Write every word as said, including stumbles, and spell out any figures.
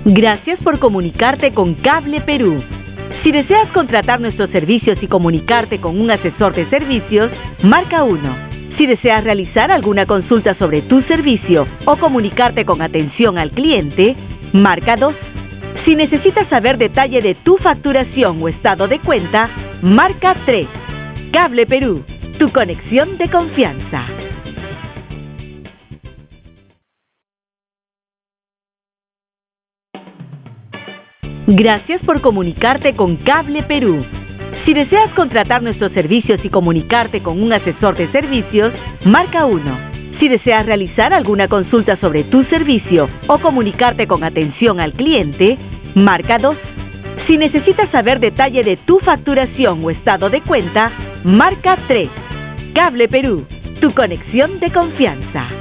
Gracias por comunicarte con Cable Perú. Si deseas contratar nuestros servicios y comunicarte con un asesor de servicios, marca uno. Si deseas realizar alguna consulta sobre tu servicio o comunicarte con atención al cliente, marca dos. Si necesitas saber detalle de tu facturación o estado de cuenta, marca tres. Cable Perú, tu conexión de confianza. Gracias por comunicarte con Cable Perú. Si deseas contratar nuestros servicios y comunicarte con un asesor de servicios, marca uno. Si deseas realizar alguna consulta sobre tu servicio o comunicarte con atención al cliente, marca dos. Si necesitas saber detalle de tu facturación o estado de cuenta, marca tres. Cable Perú, tu conexión de confianza.